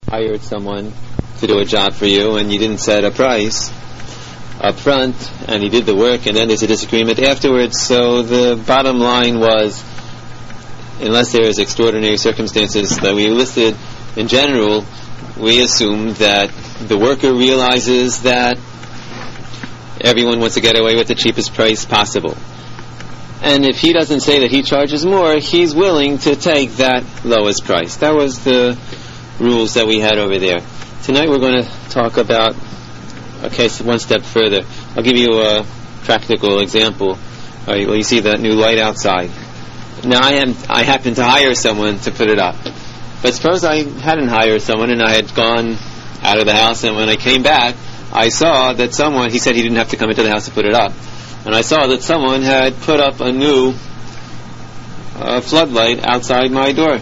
hired someone to do a job for you and you didn't set a price up front and he did the work and then there's a disagreement afterwards. So the bottom line was, unless there is extraordinary circumstances that we listed, in general we assume that the worker realizes that everyone wants to get away with the cheapest price possible, and if he doesn't say that he charges more, he's willing to take that lowest price. That was the rules that we had over there. Tonight we're going to talk about a case one step further. I'll give you a practical example. All right, well, you see that new light outside. Now I happen to hire someone to put it up. But suppose I hadn't hired someone and I had gone out of the house, and when I came back I saw that someone, he said he didn't have to come into the house to put it up, and I saw that someone had put up a new floodlight outside my door.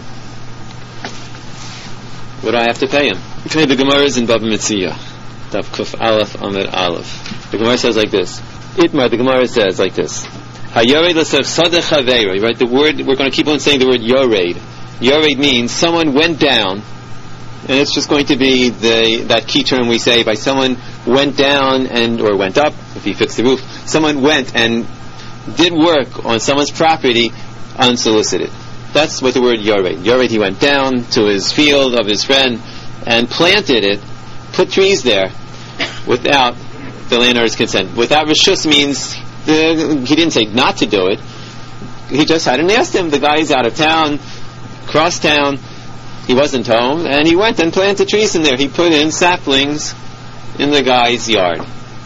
Would I have to pay him? Okay, the Gemara is in Bava Metzia, Daf Kuf Aleph Amud Aleph. The Gemara says like this. Itmar, the Gemara says like this. Hayored l'sev sadeh chavei, right? The word, we're going to keep on saying the word yored. Yored means someone went down, and it's just going to be that key term we say, by someone went down or went up, if he fixed the roof, someone went and did work on someone's property unsolicited. That's what the word yored. Yored, he went down to his field of his friend and planted it, put trees there, without the landowner's consent. Without reshus means he didn't say not to do it. He just hadn't asked him. The guy's out of town, cross town, he wasn't home, and he went and planted trees in there. He put in saplings in the guy's yard.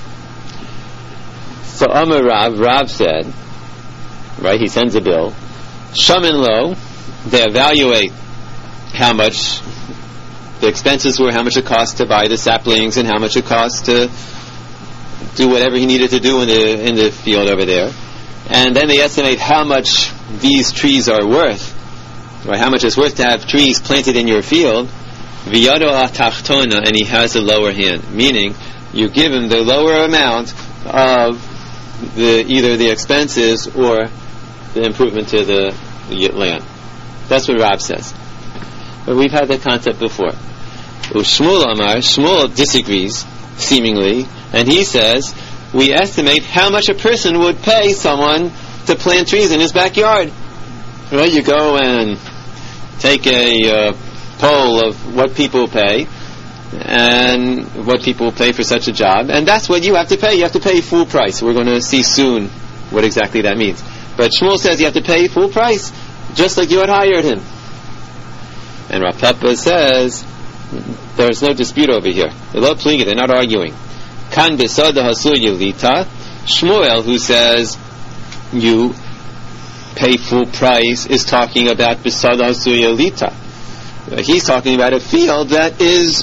So Amar Rav said, right, he sends a bill. Shamin lo, they evaluate how much the expenses were, how much it cost to buy the saplings, and how much it cost to do whatever he needed to do in the field over there. And then they estimate how much these trees are worth, right? How much it's worth to have trees planted in your field. V'yado ha'tachtona, and he has a lower hand, meaning you give him the lower amount of either the expenses or the improvement to the land. That's what Rav says. But we've had that concept before. Shmuel disagrees, seemingly, and he says, we estimate how much a person would pay someone to plant trees in his backyard. Right? You go and take a poll of what people pay, and what people pay for such a job, and that's what you have to pay. You have to pay full price. We're going to see soon what exactly that means. But Shmuel says you have to pay full price, just like you had hired him. And Rav Papa says there's no dispute over here. They're not arguing. Kan besada hasu yelita. Shmuel, who says you pay full price, is talking about besada hasu yelita. He's talking about a field that is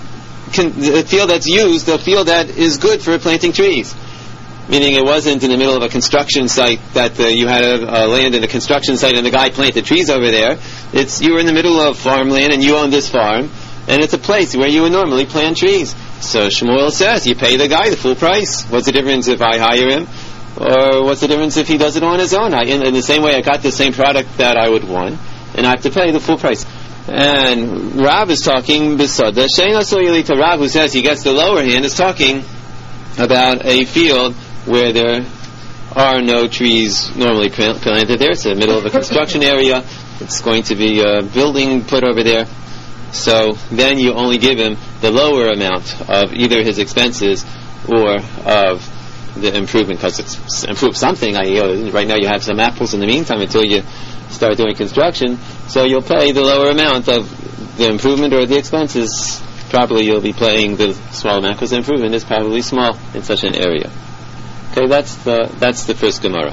a field that's used, a field that is good for planting trees. Meaning it wasn't in the middle of a construction site that you had a land in a construction site and the guy planted trees over there. You were in the middle of farmland and you own this farm, and it's a place where you would normally plant trees. So Shmuel says you pay the guy the full price. What's the difference if I hire him, or what's the difference if he does it on his own? In the same way, I got the same product that I would want, and I have to pay the full price. And Rav is talking besada sheina soyelita. Rav, who says he gets the lower hand, is talking about a field where there are no trees normally planted there. It's in the middle of a construction area. It's going to be a building put over there. So then you only give him the lower amount of either his expenses or of the improvement, because it's improved something. Right now you have some apples in the meantime until you start doing construction, so you'll pay the lower amount of the improvement or the expenses. Probably you'll be paying the small amount because the improvement is probably small in such an area. Okay, that's the first Gemara.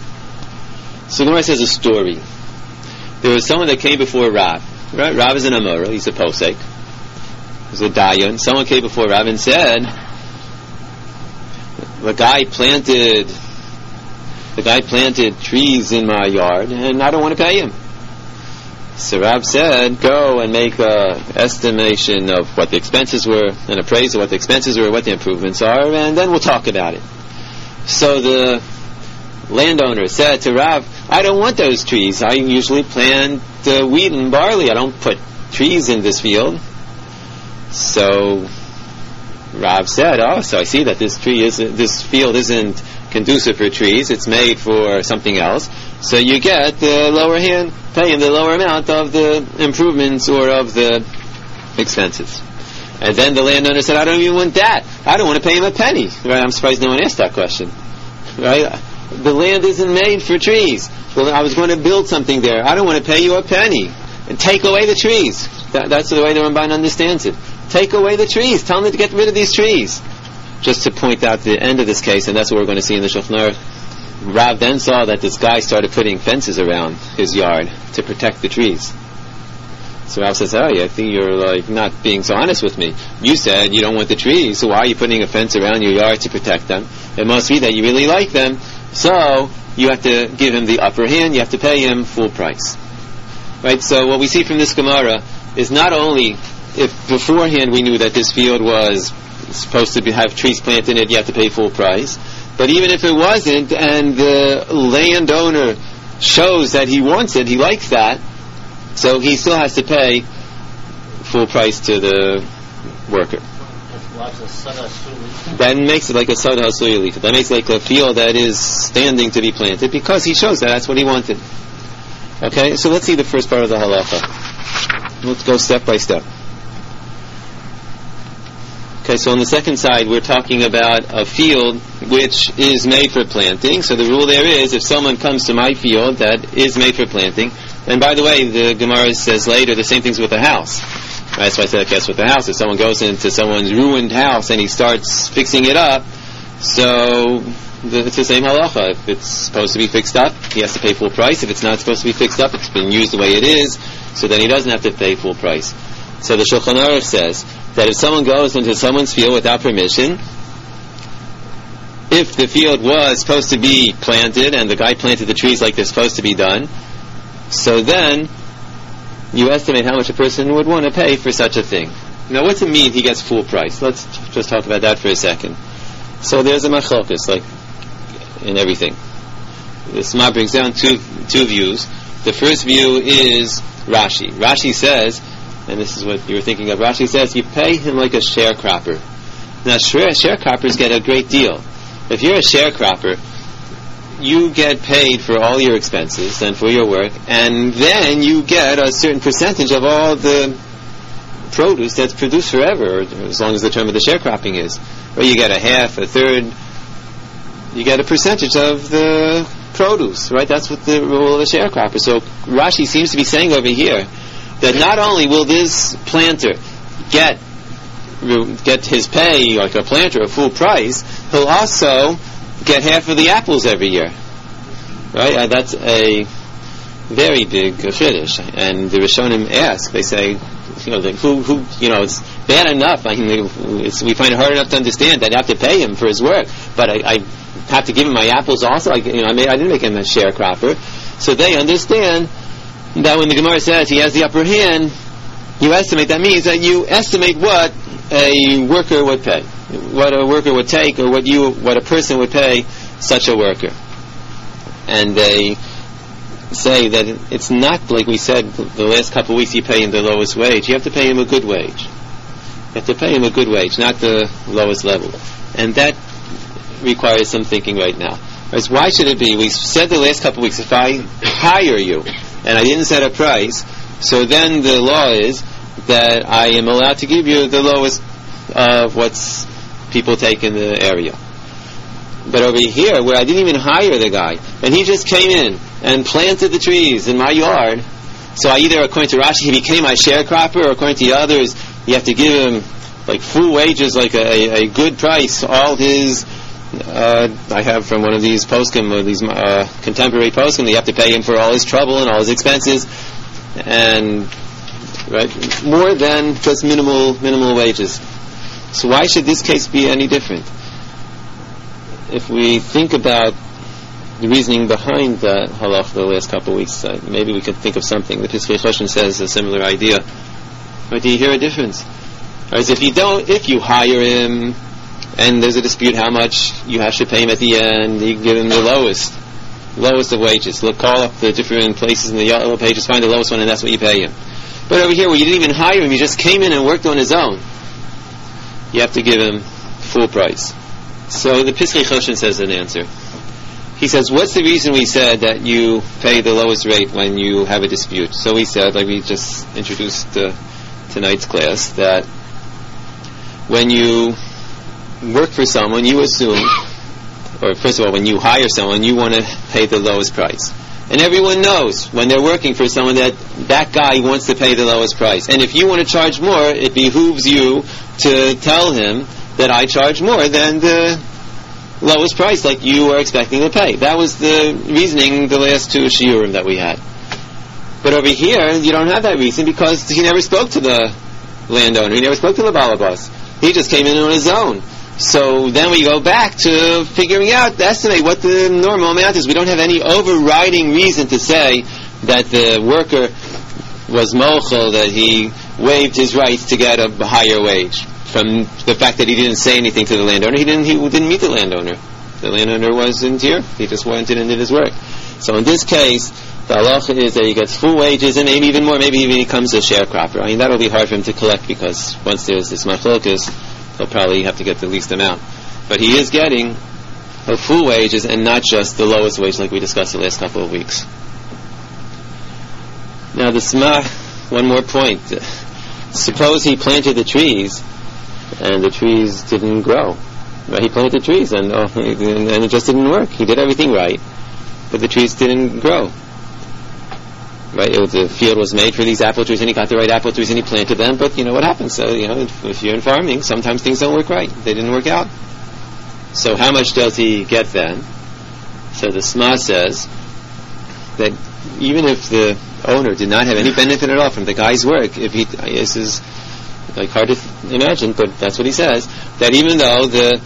So Gemara says a story. There was someone that came before Rav. Rav is an Amora, he's a posek, he's a dayan. Someone came before Rav and said, the guy planted trees in my yard and I don't want to pay him. So Rav said, go and make an estimation of what the expenses were, an appraisal of what the expenses were, what the improvements are, and then we'll talk about it. So the landowner said to Rav, I don't want those trees. I usually plant wheat and barley. I don't put trees in this field. So Rav said, oh, so I see that this field isn't conducive for trees, it's made for something else, so you get the lower hand, pay him the lower amount of the improvements or of the expenses. And then the landowner said, I don't even want that. I don't want to pay him a penny. Right? I'm surprised no one asked that question. Right? The land isn't made for trees. Well, I was going to build something there. I don't want to pay you a penny. And take away the trees. That's the way the Ramban understands it. Take away the trees. Tell them to get rid of these trees. Just to point out the end of this case, and that's what we're going to see in the Shulchan Aruch. Rav then saw that this guy started putting fences around his yard to protect the trees. So Rav says, oh, yeah, I think you're not being so honest with me. You said you don't want the trees, so why are you putting a fence around your yard to protect them? It must be that you really like them, so you have to give him the upper hand, you have to pay him full price. Right, so what we see from this Gemara is not only if beforehand we knew that this field was supposed to have trees planted in it, you have to pay full price, but even if it wasn't, and the landowner shows that he wants it, he likes that, so he still has to pay full price to the worker. That makes it like a Sada Hasuyali. That makes it like a field that is standing to be planted because he shows that that's what he wanted. Okay, so let's see the first part of the halacha. Let's go step by step. Okay, so on the second side we're talking about a field which is made for planting. So the rule there is if someone comes to my field that is made for planting, and by the way, the Gemara says later the same thing's with the house. Right, that's why I said I guess with the house. If someone goes into someone's ruined house and he starts fixing it up, so it's the same halacha. If it's supposed to be fixed up, he has to pay full price. If it's not supposed to be fixed up, it's been used the way it is, so then he doesn't have to pay full price. So the Shulchan Aruch says that if someone goes into someone's field without permission, if the field was supposed to be planted and the guy planted the trees like they're supposed to be done, so then you estimate how much a person would want to pay for such a thing. Now what's it mean he gets full price? Let's just talk about that for a second. So there's a machlokas, like in everything. The Sma brings down two views. The first view is Rashi. Rashi says, and this is what you were thinking of, Rashi says you pay him like a sharecropper. Now sharecroppers get a great deal. If you're a sharecropper, you get paid for all your expenses and for your work, and then you get a certain percentage of all the produce that's produced forever, or as long as the term of the sharecropping is. Or you get a half, a third, you get a percentage of the produce, right? That's what the rule of the sharecropper. So Rashi seems to be saying over here that not only will this planter get his pay like a planter, a full price, he'll also get half of the apples every year, right? That's a very big chiddush. And the Rishonim ask, they say, it's bad enough. I mean, we find it hard enough to understand that I have to pay him for his work, but I have to give him my apples also. I didn't make him a sharecropper. So they understand that when the Gemara says he has the upper hand, you estimate. That means that you estimate what a worker would pay, what a worker would take, or what a person would pay such a worker. And they say that it's not like we said the last couple of weeks you pay him the lowest wage. You have to pay him a good wage. You have to pay him a good wage, not the lowest level. And that requires some thinking right now. Whereas why should it be? We said the last couple of weeks, if I hire you and I didn't set a price, so then the law is that I am allowed to give you the lowest of what's people take in the area. But over here, where I didn't even hire the guy, and he just came in and planted the trees in my yard, so I either, according to Rashi, he became my sharecropper, or according to the others, you have to give him like full wages, like a good price. All his, I have from one of these poskim, or these contemporary poskim, you have to pay him for all his trouble and all his expenses, and right, more than just minimal wages. So why should this case be any different? If we think about the reasoning behind that halach the last couple of weeks, maybe we could think of something. The Piskei Choshen says a similar idea. But do you hear a difference? Whereas if you hire him, and there's a dispute how much you have to pay him at the end, you give him the lowest of wages. Look, call up the different places in the yellow pages, find the lowest one, and that's what you pay him. But over here, where you didn't even hire him, he just came in and worked on his own. you have to give him full price. So the Pischei Choshen says an answer. He says, what's the reason we said that you pay the lowest rate when you have a dispute? So we said, like we just introduced tonight's class, that when you work for someone, you assume, or first of all, when you hire someone, you want to pay the lowest price. And everyone knows when they're working for someone that guy wants to pay the lowest price. And if you want to charge more, it behooves you to tell him that I charge more than the lowest price like you are expecting to pay. That was the reasoning the last two shiurim that we had. But over here, you don't have that reason because he never spoke to the landowner. He never spoke to the balabas. He just came in on his own. So then we go back to figuring out, to estimate what the normal amount is. We don't have any overriding reason to say that the worker was mochel, that he waived his rights to get a higher wage from the fact that he didn't say anything to the landowner. He didn't meet the landowner. The landowner wasn't here. He just went in and did his work. So in this case, the halacha is that he gets full wages and maybe even more. Maybe even he becomes a sharecropper. I mean, that'll be hard for him to collect because once there's this machlokas, he'll probably have to get the least amount. But he is getting a full wages and not just the lowest wage like we discussed the last couple of weeks. Now the Smach, one more point. Suppose he planted the trees and the trees didn't grow. Right? He planted trees and it just didn't work. He did everything right, but the trees didn't grow. Right? The field was made for these apple trees and he got the right apple trees and he planted them, but what happens? So, if you're in farming, sometimes things don't work right. They didn't work out. So how much does he get then? So the Sma says that even if the owner did not have any benefit at all from the guy's work, this is like hard to imagine, but that's what he says, that even though the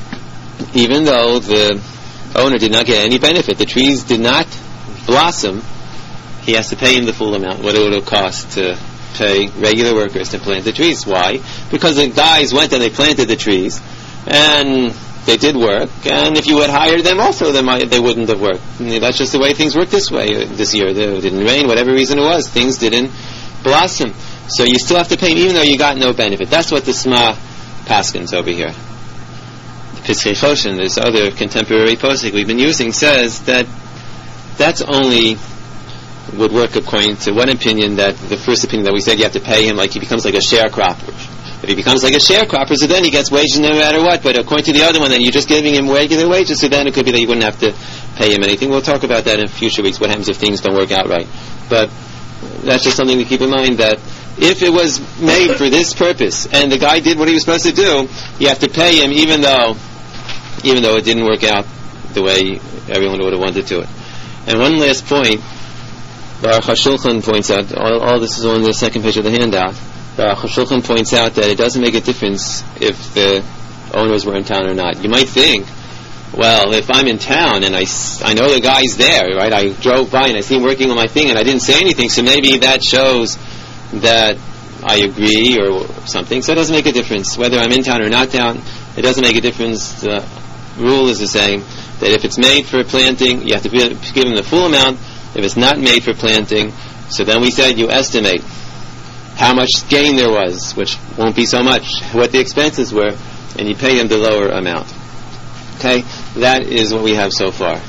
owner did not get any benefit, the trees did not blossom, he has to pay him the full amount, what it would have cost to pay regular workers to plant the trees. Why? Because the guys went and they planted the trees, and they did work, and if you had hired them also, they wouldn't have worked. That's just the way things work this way. This year, it didn't rain, whatever reason it was, things didn't blossom. So you still have to pay him even though you got no benefit. That's what the Sma paskins over here. The Pischei Choshen, this other contemporary posik we've been using, says that that's only would work according to one opinion, that the first opinion that we said you have to pay him like he becomes like a sharecropper. If he becomes like a sharecropper, so then he gets wages no matter what. But according to the other one, then you're just giving him regular wages, so then it could be that you wouldn't have to pay him anything. We'll talk about that in future weeks, what happens if things don't work out right. But that's just something to keep in mind, that if it was made for this purpose and the guy did what he was supposed to do, you have to pay him even though it didn't work out the way everyone would have wanted to it. And one last point, Baruch HaShulchan points out, all this is on the second page of the handout. Baruch HaShulchan points out that it doesn't make a difference if the owners were in town or not. You might think, well, if I'm in town and I know the guy's there, right? I drove by and I see him working on my thing and I didn't say anything, so maybe that shows that I agree or something. So it doesn't make a difference whether I'm in town or not town. It doesn't make a difference. The rule is the same, that if it's made for planting, you have to give him the full amount. If it's not made for planting, so then we said you estimate how much gain there was, which won't be so much, what the expenses were, and you pay him the lower amount. Okay, that is what we have so far.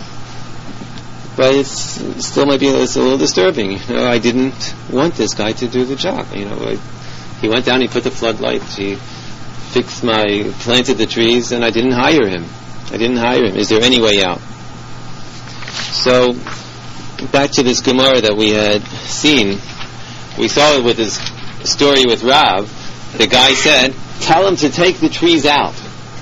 But it still might be a little disturbing. I didn't want this guy to do the job. He went down, he put the floodlights, he planted the trees, and I didn't hire him. Is there any way out? So, back to this Gemara that we had seen. We saw it with this story with Rav. The guy said, tell him to take the trees out.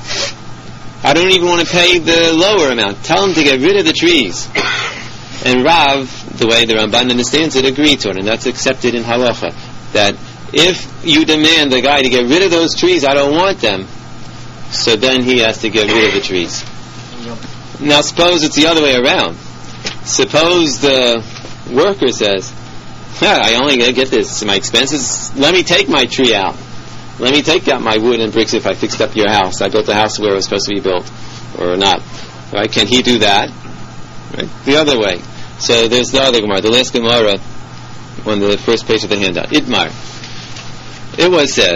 I don't even want to pay the lower amount. Tell him to get rid of the trees. And Rav, the way the Ramban understands it, agreed to it, and that's accepted in halacha, that if you demand the guy to get rid of those trees, I don't want them, so then he has to get rid of the trees. Now suppose it's the other way around. Suppose the worker says, I only get this, my expenses, let me take my tree out. Let me take out my wood and bricks if I fixed up your house. I built a house where it was supposed to be built, or not. Right? Can he do that? Right? The other way. So there's the other Gemara, the last Gemara on the first page of the handout. Itmar. It was said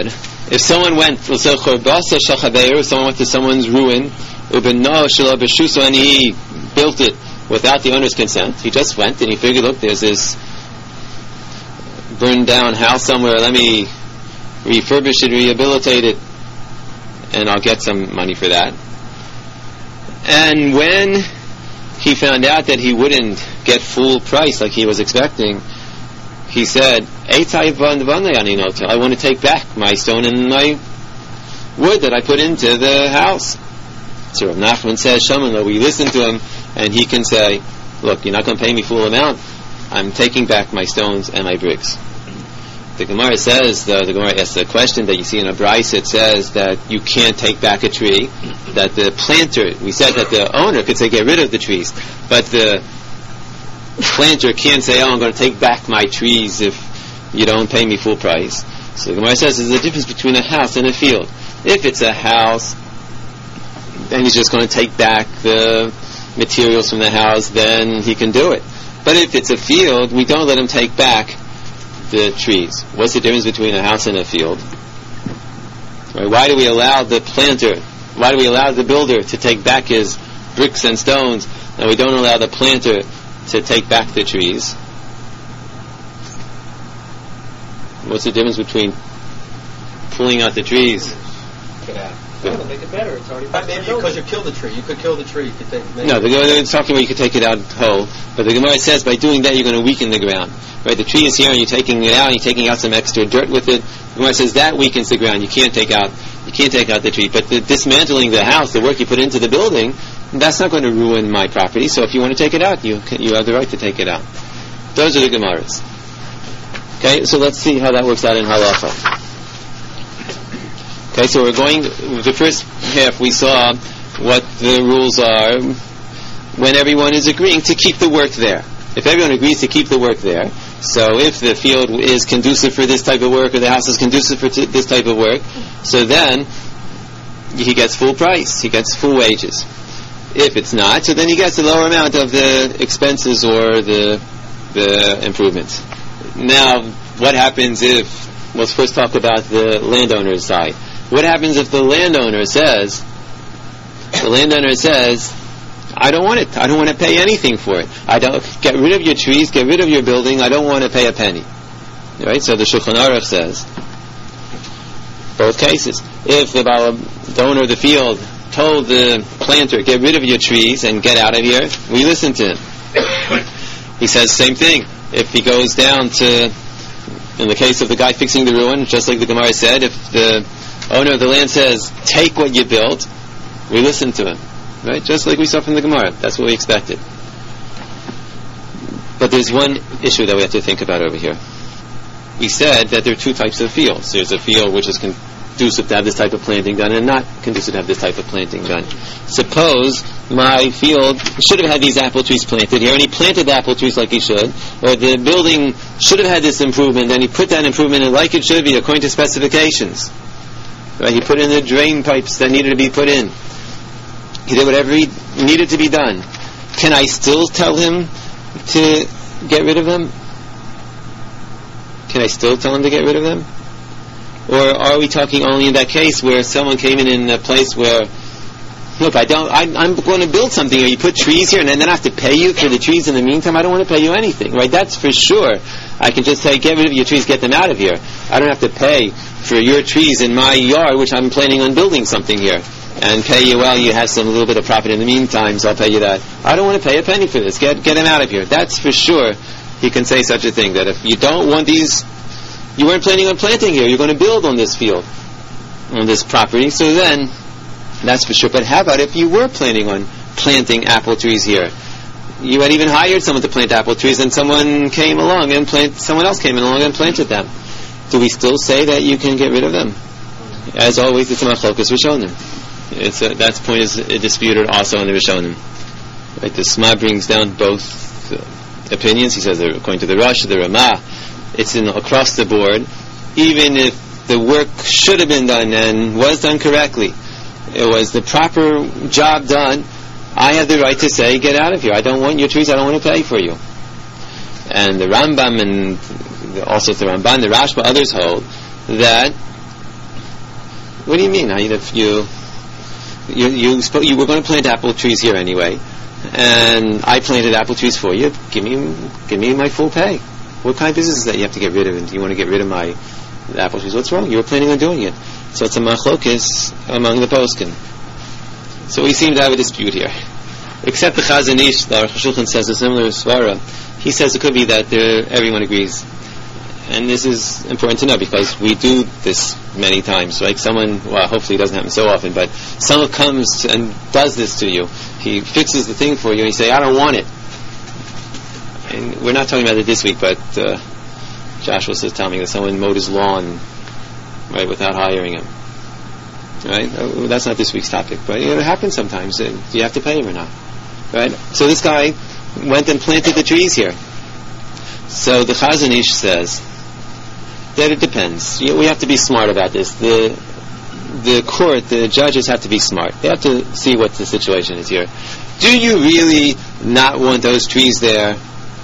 if someone went to someone's ruin, and he built it without the owner's consent, he just went and he figured, look, there's this burned down house somewhere, let me refurbish it, rehabilitate it, and I'll get some money for that. And when he found out that he wouldn't get full price like he was expecting, he said, I want to take back my stone and my wood that I put into the house. So Rav Nachman says, we listen to him, and he can say, look, you're not going to pay me full amount, I'm taking back my stones and my bricks. The Gemara says, the Gemara asks the question that you see in a Bryce, it says that you can't take back a tree, that the planter, we said that the owner could say get rid of the trees, but the planter can't say, I'm going to take back my trees if you don't pay me full price. So the Gemara says there's a difference between a house and a field. If it's a house, then he's just going to take back the materials from the house, then he can do it. But if it's a field, we don't let him take back the trees. What's the difference between a house and a field? Right? Why do we allow the planter, why do we allow the builder to take back his bricks and stones, and we don't allow the planter to take back the trees? What's the difference between pulling out the trees? It'll make it better. It's already maybe because you killed the tree. You could kill the tree. You could take. No, it's talking about you could take it out whole. But the Gemara says by doing that you're going to weaken the ground. Right? The tree is here and you're taking it out and you're taking out some extra dirt with it. The Gemara says that weakens the ground. You can't take out the tree. But the dismantling the house, the work you put into the building, that's not going to ruin my property. So if you want to take it out, you have the right to take it out. Those are the Gemaras. Okay, so let's see how that works out in halacha. Okay, so we're going, the first half we saw what the rules are when everyone is agreeing to keep the work there. If everyone agrees to keep the work there, so if the field is conducive for this type of work or the house is conducive for this type of work, so then he gets full price, he gets full wages. If it's not, so then he gets a lower amount of the expenses or the improvements. Now, what happens if, let's first talk about the landowner's side. What happens if the landowner says, I don't want it. I don't want to pay anything for it. I don't, get rid of your trees, get rid of your building, I don't want to pay a penny. Right? So the Shulchan Aruch says, both cases. If the owner of the field told the planter, get rid of your trees and get out of here, we listen to him. He says same thing. If he goes down to, in the case of the guy fixing the ruin, just like the Gemara said, if the owner of the land says, take what you built, we listen to him. Right? Just like we saw from the Gemara. That's what we expected. But there's one issue that we have to think about over here. We said that there are two types of fields. There's a field which is conducive to have this type of planting done and not conducive to have this type of planting done. Suppose my field should have had these apple trees planted here, and he planted the apple trees like he should, or the building should have had this improvement, and he put that improvement in like it should be according to specifications. Right? He put in the drain pipes that needed to be put in. He did whatever he needed to be done. Can I still tell him to get rid of them? Can I still tell him to get rid of them? Or are we talking only in that case where someone came in a place where, look, I'm going to build something here. You put trees here and then I have to pay you for the trees in the meantime? I don't want to pay you anything, right? That's for sure. I can just say, get rid of your trees, get them out of here. I don't have to pay for your trees in my yard, which I'm planning on building something here, and pay you, well, you have some little bit of profit in the meantime, so I'll pay you that. I don't want to pay a penny for this. Get them out of here. That's for sure. He can say such a thing, that if you don't want these, you weren't planning on planting here, you're going to build on this field, on this property, so then, that's for sure. But how about if you were planning on planting apple trees here? You had even hired someone to plant apple trees, and someone else came along and planted them. Do we still say that you can get rid of them? As always, it's a machlokas Rishonim. That point is disputed also in the Rishonim. Right? The Sma brings down both opinions. He says, according to the Rosh, the Ramah, it's across the board. Even if the work should have been done and was done correctly, it was the proper job done, I have the right to say, get out of here. I don't want your trees, I don't want to pay for you. And the Rambam, and also the Ramban, the Rashba, others hold that What do you mean? I mean, if you were going to plant apple trees here anyway, and I planted apple trees for you, give me my full pay. What kind of business is that you have to get rid of? And do you want to get rid of my apple trees? What's wrong? You were planning on doing it. So it's a machlokes among the poskim. So we seem to have a dispute here. Except the Chazon Ish, the Aruch HaShulchan says a similar svara. He says it could be that everyone agrees. And this is important to know because we do this many times. Like someone, well, hopefully it doesn't happen so often, but someone comes and does this to you. He fixes the thing for you and you say, I don't want it. And we're not talking about it this week, but Joshua says, tell me that someone mowed his lawn, right, without hiring him. Right? That's not this week's topic, but it happens sometimes. Do you have to pay him or not? Right? So this guy went and planted the trees here. So the Chazon Ish says that it depends. We have to be smart about this. The court, the judges have to be smart. They have to see what the situation is here. Do you really not want those trees there?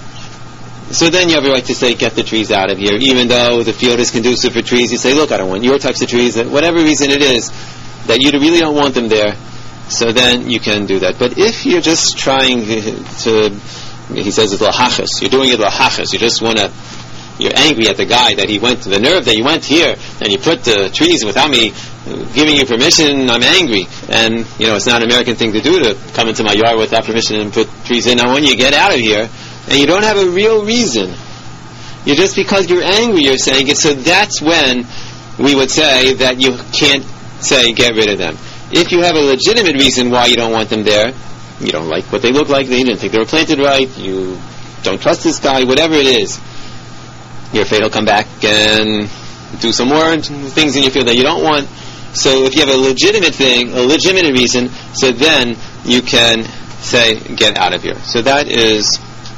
So then you have a right to say, get the trees out of here, even though the field is conducive for trees. You say, look, I don't want your types of trees, whatever reason it is, that you really don't want them there, so then you can do that. But if you're just trying to, he says it's lahachas, you're doing it lahachas, you're angry at the guy that he went to the nerve that you went here, and you put the trees without me giving you permission, I'm angry. And, it's not an American thing to do, to come into my yard without permission and put trees in. I want you to get out of here. And you don't have a real reason. You're just because you're angry you're saying it. So that's when we would say that you can't say get rid of them. If you have a legitimate reason why you don't want them there, you don't like what they look like, you didn't think they were planted right, you don't trust this guy, whatever it is, you're afraid he'll come back and do some more things in your field that you don't want. So if you have a legitimate thing, a legitimate reason, so then you can say get out of here. So that is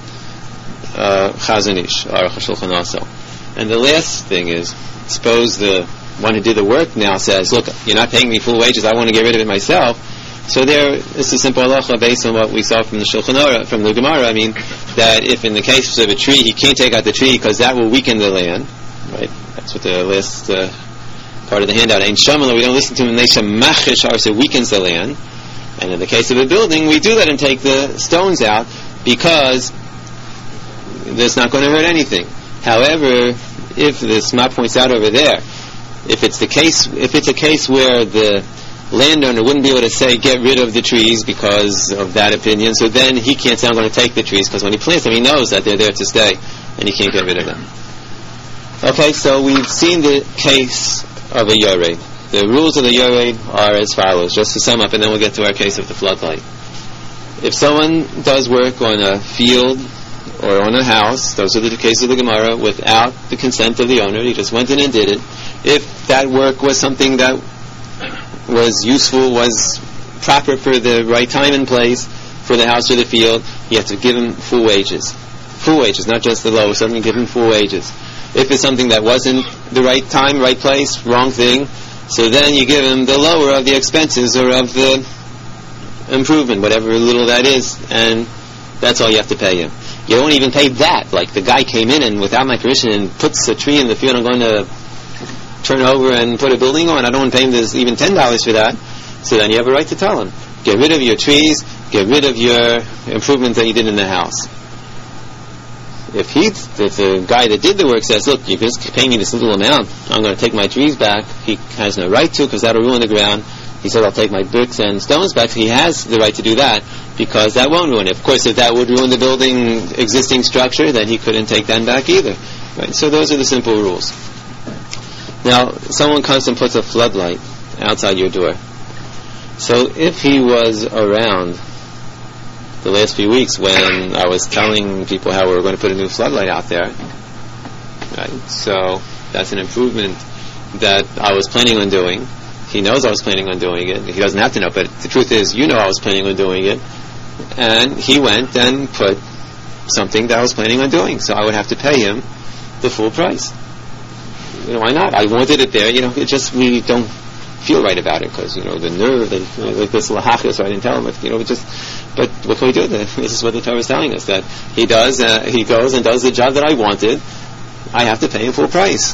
Chazon Ish, Aruch HaShulchan also. And the last thing is, suppose the one who did the work now says, look, you're not paying me full wages, I want to get rid of it myself. So this is simple halacha based on what we saw from the Shulchan Aruch, from the Gemara. I mean, that if in the case of a tree, he can't take out the tree because that will weaken the land, right? That's what the last part of the handout. Ein Shamala, we don't listen to him, so it weakens the land. And in the case of a building, we do that and take the stones out because that's not going to hurt anything. However, if the Sma points out over there, if it's a case where the landowner wouldn't be able to say get rid of the trees because of that opinion, so then he can't say I'm going to take the trees because when he plants them he knows that they're there to stay and he can't get rid of them. Okay, so we've seen the case of a Yored. The rules of the Yored are as follows, just to sum up, and then we'll get to our case of the floodlight. If someone does work on a field or on a house, those are the cases of the Gemara, without the consent of the owner, he just went in and did it. If that work was something that was useful, was proper for the right time and place for the house or the field, you have to give him full wages. Full wages, not just the lowest, something, give him full wages. If it's something that wasn't the right time, right place, wrong thing, so then you give him the lower of the expenses or of the improvement, whatever little that is, and that's all you have to pay him. You don't even pay that. Like the guy came in and without my permission and puts a tree in the field, I'm going to turn over and put a building on. I don't want to pay him even $10 for that. So then you have a right to tell him, get rid of your trees, get rid of your improvements that you did in the house. If the guy that did the work says, look, you just pay me this little amount, I'm going to take my trees back, he has no right to because that will ruin the ground. He said, I'll take my bricks and stones back. He has the right to do that because that won't ruin it. Of course, if that would ruin the building existing structure, then he couldn't take them back either. Right? So those are the simple rules. Now, someone comes and puts a floodlight outside your door. So if he was around the last few weeks when I was telling people how we were going to put a new floodlight out there, right? So that's an improvement that I was planning on doing. He knows I was planning on doing it. He doesn't have to know, but the truth is, you know I was planning on doing it. And he went and put something that I was planning on doing. So I would have to pay him the full price. Why not? I wanted it there. It just, we don't feel right about it because, the nerve, like this lahachas, so I didn't tell him. But what can we do? This is what the Torah is telling us, that he goes and does the job that I wanted. I have to pay him full price.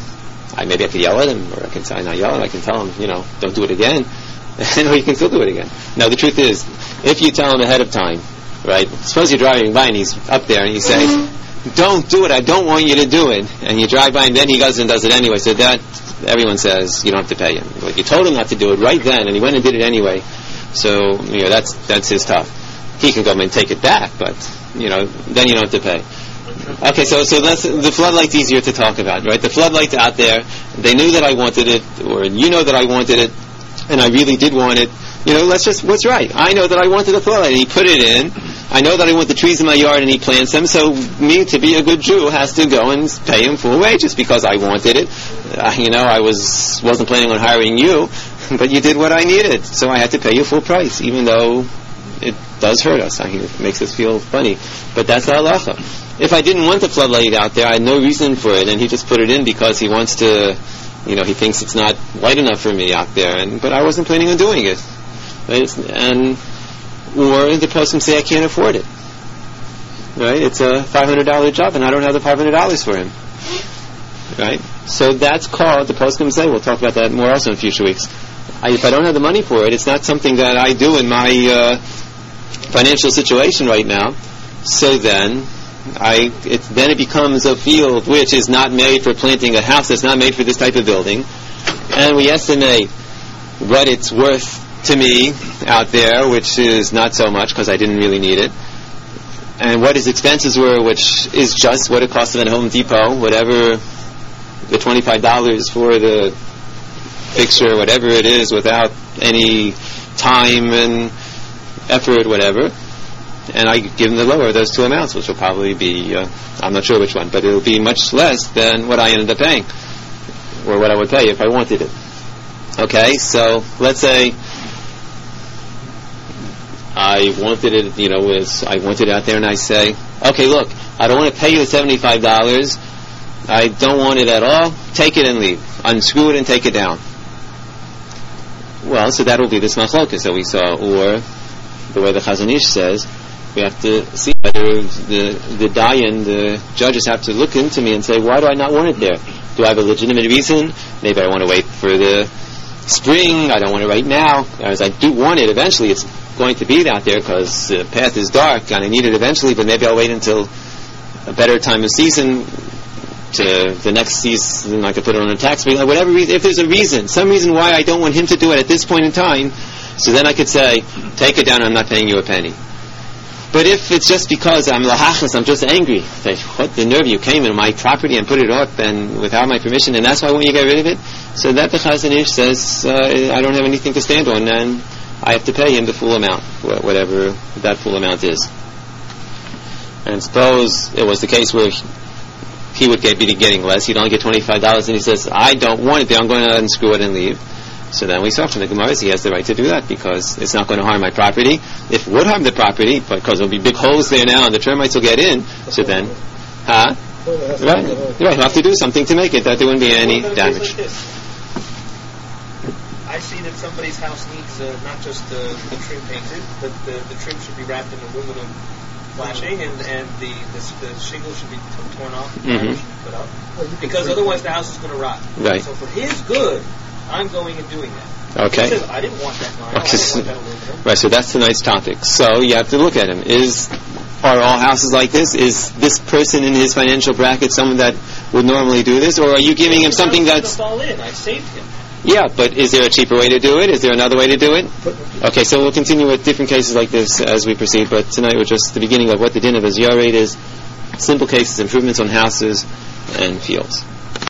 maybe I could yell at him, or I can not yell at him, I can tell him, don't do it again. Or you can still do it again. Now, the truth is, if you tell him ahead of time, right, suppose you're driving by and he's up there and you say, don't do it, I don't want you to do it, and you drive by and then he goes and does it anyway, so that, everyone says, you don't have to pay him. Like, you told him not to do it right then, and he went and did it anyway, so, that's his tough. He can go and take it back, but, then you don't have to pay. Okay, so that's, the floodlight's easier to talk about, right? The floodlight's out there, they knew that I wanted it, or you know that I wanted it, and I really did want it. What's right? I know that I wanted the floodlight, and he put it in. I know that I want the trees in my yard, and he plants them, so me, to be a good Jew, has to go and pay him full wages because I wanted it. I wasn't planning on hiring you, but you did what I needed, so I had to pay you full price, even though it does hurt us. It makes us feel funny. But that's the halacha. If I didn't want the floodlight out there, I had no reason for it, and he just put it in because he wants to, he thinks it's not light enough for me out there, but I wasn't planning on doing it. Right? Or the person say I can't afford it. Right? It's a $500 job, and I don't have the $500 for him. Right? So that's called, the poskim say, we'll talk about that more also in future weeks. If I don't have the money for it, it's not something that I do in my financial situation right now. So then it becomes a field which is not made for planting a house, that's not made for this type of building, and we estimate what it's worth to me out there, which is not so much because I didn't really need it, and what his expenses were, which is just what it cost him at Home Depot, whatever the $25 for the fixture, whatever it is, without any time and effort, whatever. And I give him the lower of those two amounts, which will probably be, I'm not sure which one, but it'll be much less than what I ended up paying, or what I would pay if I wanted it. Okay, so let's say I wanted it, I wanted it out there, and I say, okay, look, I don't want to pay you the $75, I don't want it at all, take it and leave. Unscrew it and take it down. Well, so that will be this machlokas that we saw, or the way the Chazon Ish says, we have to see whether the dayan, the judges have to look into me and say, why do I not want it there? Do I have a legitimate reason? Maybe I want to wait for the spring, I don't want it right now. As I do want it eventually, it's going to be out there because the path is dark and I need it eventually, but maybe I'll wait until a better time of season, to the next season I could put it on a tax bill, whatever reason. If there's a reason, some reason why I don't want him to do it at this point in time, so then I could say, take it down, I'm not paying you a penny. But if it's just because I'm lahachas, I'm just angry, like, what the nerve, you came in my property and put it up and without my permission, and that's why I want you to get rid of it, so that the Chazon Ish says, I don't have anything to stand on, and I have to pay him the full amount, whatever that full amount is. And suppose it was the case where he would be getting less, he'd only get $25, and he says, I don't want it there, I'm going to unscrew it and leave. So then we saw from the Gemara, he has the right to do that because it's not going to harm my property. If it would harm the property, because there'll be big holes there now and the termites will get in, so then, right, you'll have to do something to make it that there wouldn't be any damage. I see that somebody's house needs not just the trim painted, but the trim should be wrapped in aluminum flashing, and the shingle should be torn off, and should be put up, because otherwise the house is going to rot. Right. So for his good, I'm going and doing that. Okay. He says, I didn't want that vinyl, I didn't want that aluminum. Right, so that's tonight's topic. So you have to look at him. Are all houses like this? Is this person in his financial bracket someone that would normally do this? Or are you giving him something that's... fall in. I saved him. Yeah, but is there a cheaper way to do it? Is there another way to do it? Okay, so we'll continue with different cases like this as we proceed, but tonight we're just the beginning of what the din of Yared is, simple cases, improvements on houses and fields.